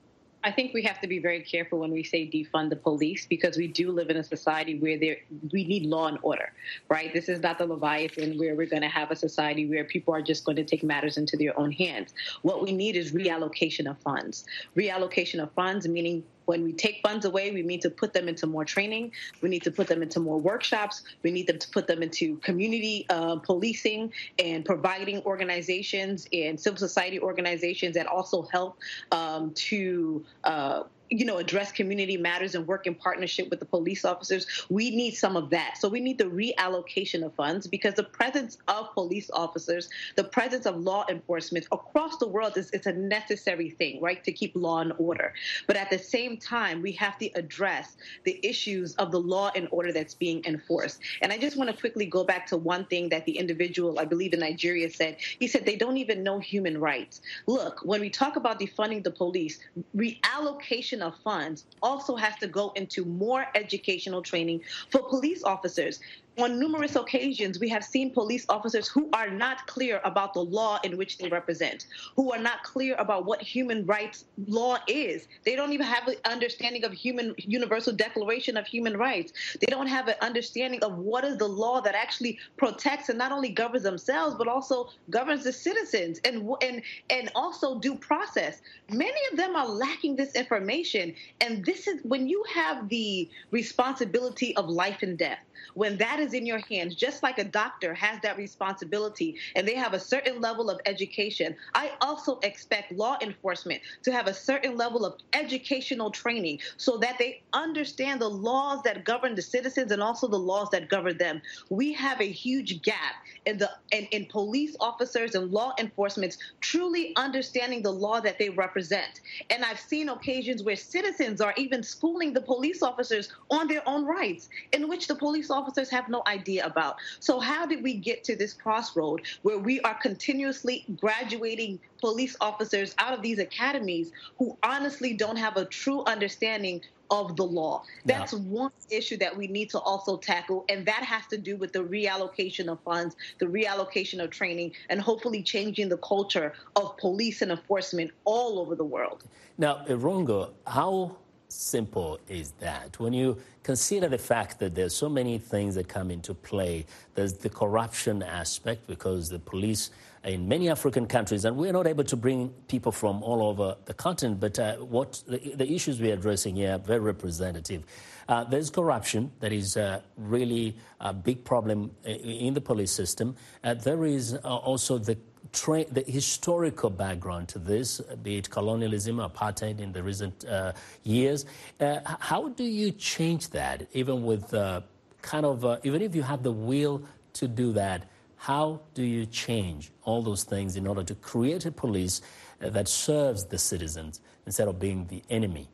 I think we have to be very careful when we say defund the police, because we do live in a society where there, we need law and order, right? This is not the Leviathan where we're going to have a society where people are just going to take matters into their own hands. What we need is reallocation of funds. Reallocation of funds, meaning when we take funds away, we need to put them into more training. We need to put them into more workshops. We need them to put them into community uh, policing and providing organizations and civil society organizations that also help um, to uh, you know, address community matters and work in partnership with the police officers. We need some of that. So we need the reallocation of funds, because the presence of police officers, the presence of law enforcement across the world is it's a necessary thing, right, to keep law and order. But at the same time, we have to address the issues of the law and order that's being enforced. And I just want to quickly go back to one thing that the individual, I believe in Nigeria, said. He said they don't even know human rights. Look, when we talk about defunding the police, reallocation of funds also has to go into more educational training for police officers. On numerous occasions, we have seen police officers who are not clear about the law in which they represent, who are not clear about what human rights law is. They don't even have an understanding of human Universal Declaration of Human Rights. They don't have an understanding of what is the law that actually protects and not only governs themselves, but also governs the citizens, and and and also due process. Many of them are lacking this information, and this is when you have the responsibility of life and death. When that is in your hands, just like a doctor has that responsibility and they have a certain level of education, I also expect law enforcement to have a certain level of educational training so that they understand the laws that govern the citizens and also the laws that govern them. We have a huge gap in the in, in police officers and law enforcement truly understanding the law that they represent. And I've seen occasions where citizens are even schooling the police officers on their own rights, in which the police officers have no idea about. So how did we get to this crossroad where we are continuously graduating police officers out of these academies who honestly don't have a true understanding of the law? That's yeah. one issue that we need to also tackle, and that has to do with the reallocation of funds, the reallocation of training, and hopefully changing the culture of police and enforcement all over the world. Now, Irungo, how simple is that? When you consider the fact that there's so many things that come into play, there's the corruption aspect, because the police in many African countries, and we're not able to bring people from all over the continent, but uh, what the, the issues we're addressing here are very representative. Uh, there's corruption that is uh, really a big problem in the police system. Uh, there is uh, also the Tra- the historical background to this, be it colonialism, apartheid in the recent uh, years. Uh, how do you change that, even with uh, kind of, uh, even if you have the will to do that, how do you change all those things in order to create a police uh, that serves the citizens instead of being the enemy?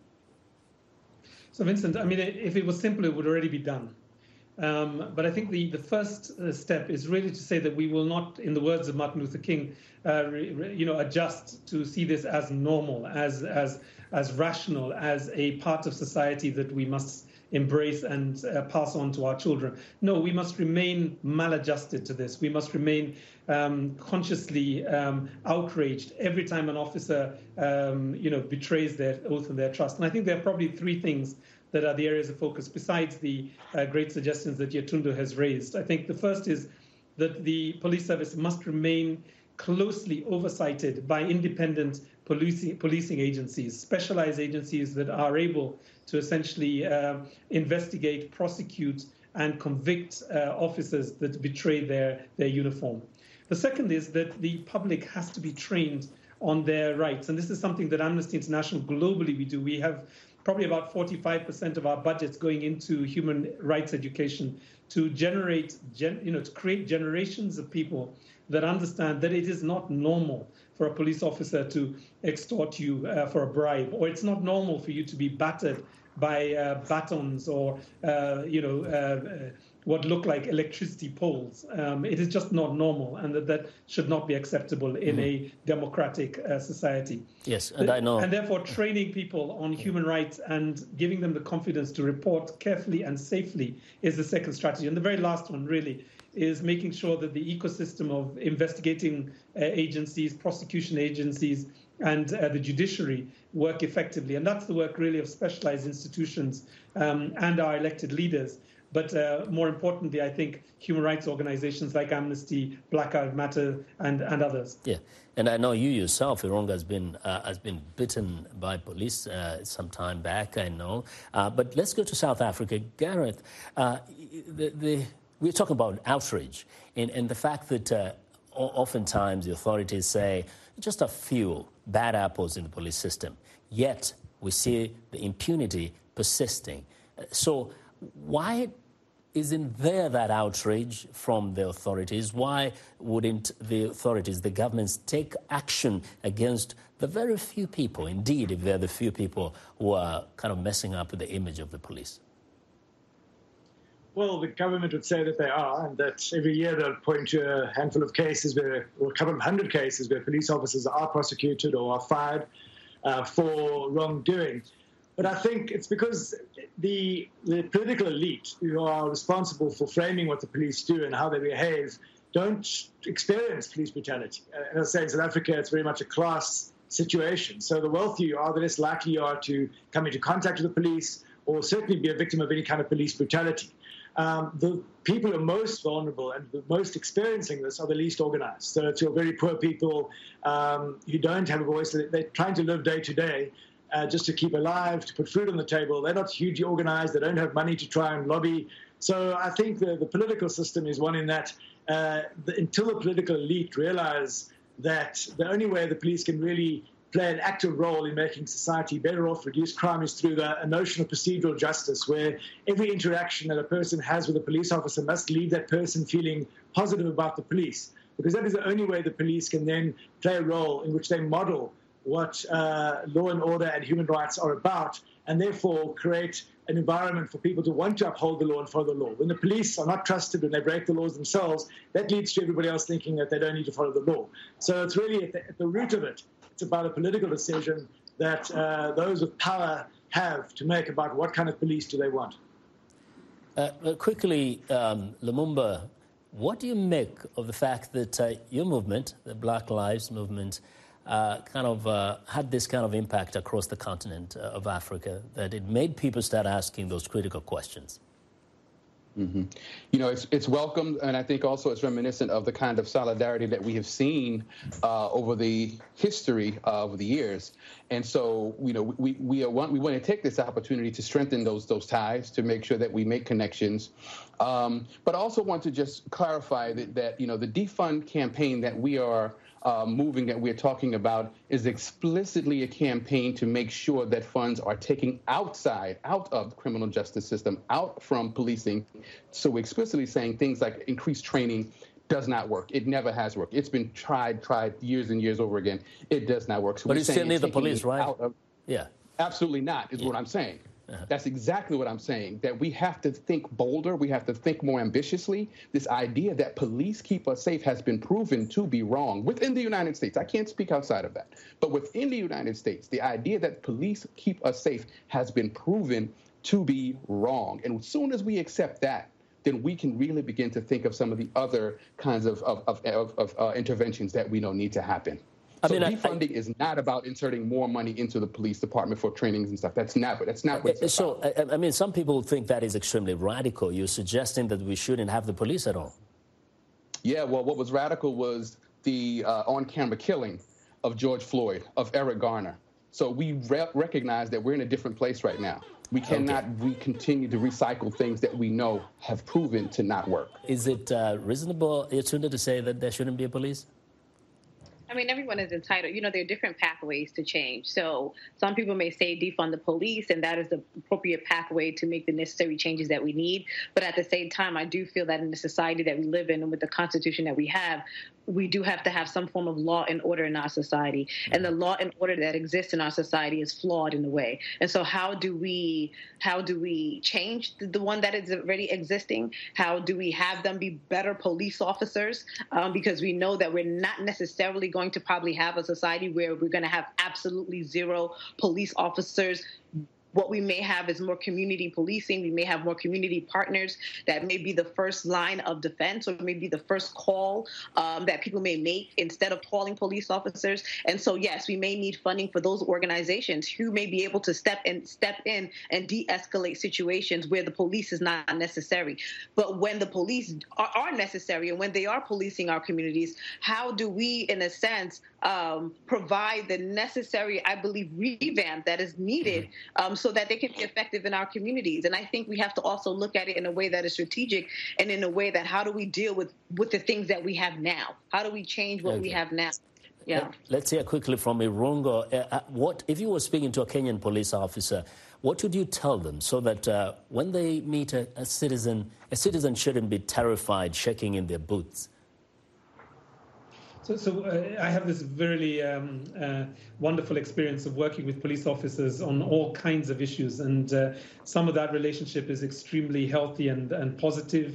So, Vincent, I mean, if it was simple, it would already be done. Um, but I think the, the first uh, step is really to say that we will not, in the words of Martin Luther King, uh, re, re, you know, adjust to see this as normal, as as as rational, as a part of society that we must embrace and uh, pass on to our children. No, we must remain maladjusted to this. We must remain um, consciously um, outraged every time an officer, um, you know, betrays their oath and their trust. And I think there are probably three things that are the areas of focus, besides the uh, great suggestions that Yetunde has raised. I think the first is that the police service must remain closely oversighted by independent policing, policing agencies, specialized agencies that are able to essentially uh, investigate, prosecute, and convict uh, officers that betray their, their uniform. The second is that the public has to be trained on their rights. And this is something that Amnesty International globally we do. We have probably about forty-five percent of our budgets going into human rights education to generate, gen, you know, to create generations of people that understand that it is not normal for a police officer to extort you uh, for a bribe, or it's not normal for you to be battered by uh, batons or, uh, you know, uh, what look like electricity poles. Um, it is just not normal, and that, that should not be acceptable in mm. a democratic uh, society. Yes, and I know. And therefore, training people on human rights and giving them the confidence to report carefully and safely is the second strategy. And the very last one, really, is making sure that the ecosystem of investigating uh, agencies, prosecution agencies, and uh, the judiciary work effectively. And that's the work really of specialized institutions um, and our elected leaders. But uh, more importantly, I think human rights organizations like Amnesty, Black Lives Matter, and, and others. Yeah, and I know you yourself, Irunga, has been uh, has been bitten by police uh, some time back, I know. Uh, but let's go to South Africa. Gareth, uh, the, the, we're talking about outrage and, and the fact that uh, oftentimes the authorities say just a few bad apples in the police system, yet we see the impunity persisting. So why isn't there that outrage from the authorities? Why wouldn't the authorities, the governments, take action against the very few people, indeed, if they're the few people who are kind of messing up with the image of the police? Well, the government would say that they are, and that every year they'll point to a handful of cases, where, or a couple of hundred cases, where police officers are prosecuted or are fired uh, for wrongdoing. But I think it's because the, the political elite who are responsible for framing what the police do and how they behave don't experience police brutality. And as I say, in South Africa, it's very much a class situation. So the wealthier you are, the less likely you are to come into contact with the police or certainly be a victim of any kind of police brutality. Um, the people who are most vulnerable and the most experiencing this are the least organized. So it's your very poor people um, who don't have a voice. They're trying to live day to day uh, just to keep alive, to put food on the table. They're not hugely organized. They don't have money to try and lobby. So I think the, the political system is one in that uh, the, until the political elite realize that the only way the police can really play an active role in making society better off, reduce crime, is through the a notion of procedural justice, where every interaction that a person has with a police officer must leave that person feeling positive about the police, because that is the only way the police can then play a role in which they model what uh, law and order and human rights are about, and therefore create an environment for people to want to uphold the law and follow the law. When the police are not trusted, when they break the laws themselves, that leads to everybody else thinking that they don't need to follow the law. So it's really at the, at the root of it, it's about a political decision that uh, those with power have to make about what kind of police do they want. Uh, quickly, um, Lumumba, what do you make of the fact that uh, your movement, the Black Lives Movement, uh, kind of uh, had this kind of impact across the continent uh, of Africa, that it made people start asking those critical questions? Mm-hmm. You know, it's it's welcome, and I think also it's reminiscent of the kind of solidarity that we have seen uh, over the history of the years. And so, you know, we we are want we want to take this opportunity to strengthen those those ties, to make sure that we make connections. Um, but I also want to just clarify that that you know the defund campaign that we are Uh, moving that we're talking about is explicitly a campaign to make sure that funds are taken outside, out of the criminal justice system, out from policing. So we're explicitly saying things like increased training does not work. It never has worked. It's been tried, tried years and years over again. It does not work. So but it's still need the police, right? Of, yeah. Absolutely not, is yeah. what I'm saying. Uh-huh. That's exactly what I'm saying, that we have to think bolder. We have to think more ambitiously. This idea that police keep us safe has been proven to be wrong within the United States. I can't speak outside of that. But within the United States, the idea that police keep us safe has been proven to be wrong. And as soon as we accept that, then we can really begin to think of some of the other kinds of, of, of, of, of uh, interventions that we know need to happen. I so mean, defunding I, I, is not about inserting more money into the police department for trainings and stuff. That's not. That's not what it's so, about. So, I, I mean, some people think that is extremely radical. You're suggesting that we shouldn't have the police at all. Yeah. Well, what was radical was the uh, on-camera killing of George Floyd, of Eric Garner. So we re- recognize that we're in a different place right now. We cannot okay. we continue to recycle things that we know have proven to not work. Is it uh, reasonable, Itunda, to say that there shouldn't be a police? I mean, everyone is entitled. You know, there are different pathways to change. So some people may say defund the police, and that is the appropriate pathway to make the necessary changes that we need. But at the same time, I do feel that in the society that we live in and with the Constitution that we have, we do have to have some form of law and order in our society. And the law and order that exists in our society is flawed in a way. And so how do we how do we change the one that is already existing? How do we have them be better police officers? Um, because we know that we're not necessarily going to probably have a society where we're going to have absolutely zero police officers what we may have is more community policing. We may have more community partners that may be the first line of defense or maybe the first call um, that people may make instead of calling police officers. And so, yes, we may need funding for those organizations who may be able to step in, step in and de-escalate situations where the police is not necessary. But when the police are, are necessary and when they are policing our communities, how do we, in a sense, um, provide the necessary, I believe, revamp that is needed um, so that they can be effective in our communities? And I think we have to also look at it in a way that is strategic and in a way that how do we deal with, with the things that we have now? How do we change what okay. we have now? Yeah. Let's hear quickly from Irungo. Uh, what if you were speaking to a Kenyan police officer? What would you tell them so that uh, when they meet a, a citizen, a citizen shouldn't be terrified, shaking in their boots? So, so uh, I have this very um, uh, wonderful experience of working with police officers on all kinds of issues, and uh, some of that relationship is extremely healthy and, and positive.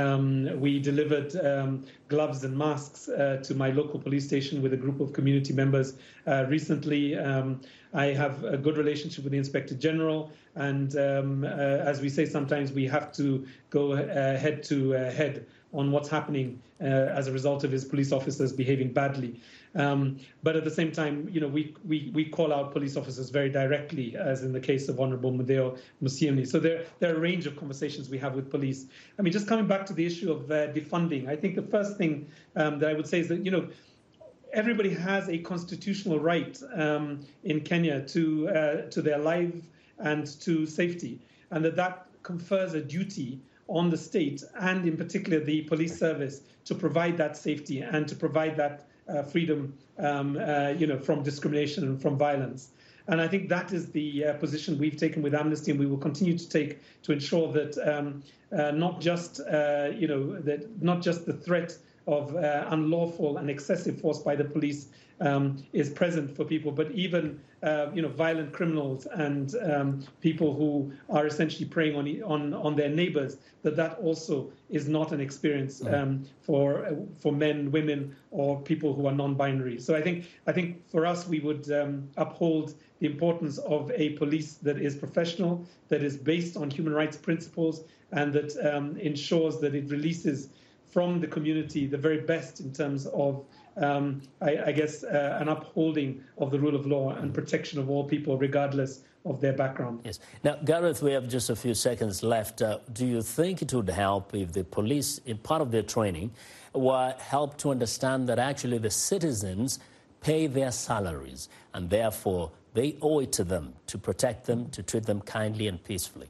Um, we delivered um, gloves and masks uh, to my local police station with a group of community members uh, recently. Um, I have a good relationship with the Inspector General, and um, uh, as we say, sometimes we have to go uh, head to uh, head on what's happening uh, as a result of his police officers behaving badly. Um, but at the same time, you know, we, we, we call out police officers very directly, as in the case of Honorable Mudeo Musiemi. So there, there are a range of conversations we have with police. I mean, just coming back to the issue of uh, defunding, I think the first thing um, that I would say is that, you know, everybody has a constitutional right um, in Kenya to, uh, to their life and to safety, and that that confers a duty on the state and in particular the police service to provide that safety and to provide that uh, freedom um, uh, you know, from discrimination and from violence. And I think that is the uh, position we've taken with Amnesty, and we will continue to take to ensure that um, uh, not just uh, you know that not just the threat of uh, unlawful and excessive force by the police um, is present for people, but even uh, you know violent criminals and um, people who are essentially preying on on on their neighbors, that that also is not an experience um, for uh, for men, women, or people who are non-binary. So I think I think for us we would um, uphold the importance of a police that is professional, that is based on human rights principles, and that um, ensures that it releases from the community the very best in terms of, um, I, I guess, uh, an upholding of the rule of law and protection of all people, regardless of their background. Yes. Now, Gareth, we have just a few seconds left. Uh, do you think it would help if the police, in part of their training, were helped to understand that actually the citizens pay their salaries and therefore they owe it to them to protect them, to treat them kindly and peacefully?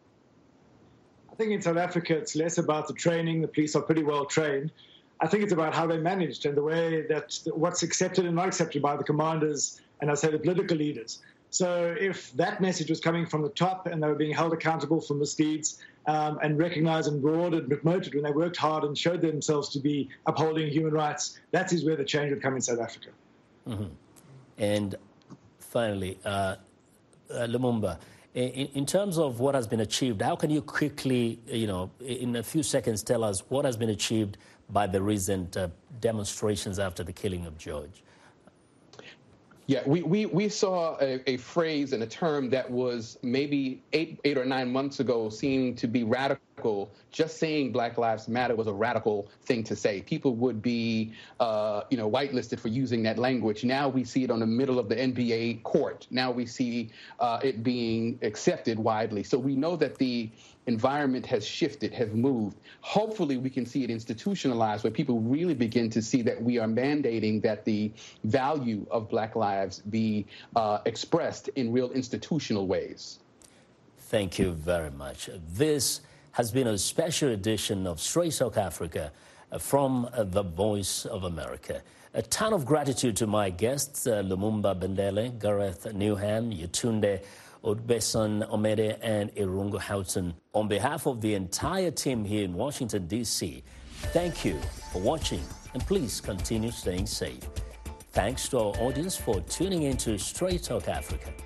I think in South Africa, it's less about the training. The police are pretty well trained. I think it's about how they're managed and the way that what's accepted and not accepted by the commanders and I say the political leaders. So if that message was coming from the top and they were being held accountable for misdeeds um, and recognized and rewarded and promoted when they worked hard and showed themselves to be upholding human rights, that is where the change would come in South Africa. Mm-hmm. And finally, uh, uh, Lumumba, In, in terms of what has been achieved, how can you quickly, you know, in a few seconds, tell us what has been achieved by the recent uh, demonstrations after the killing of George? Yeah, we, we, we saw a, a phrase and a term that was maybe eight, eight or nine months ago seemed to be radical. Just saying Black Lives Matter was a radical thing to say. People would be, uh, you know, whitelisted for using that language. Now we see it on the middle of the N B A court. Now we see uh, it being accepted widely. So we know that the environment has shifted, has moved. Hopefully we can see it institutionalized where people really begin to see that we are mandating that the value of Black lives be uh, expressed in real institutional ways. Thank you very much. This has been a special edition of Straight Talk Africa from the Voice of America. A ton of gratitude to my guests, uh, Lumumba Bendele, Gareth Newham, Yetunde Odbeson Omede, and Irungo Houghton. On behalf of the entire team here in Washington, D C, thank you for watching, and please continue staying safe. Thanks to our audience for tuning in to Straight Talk Africa.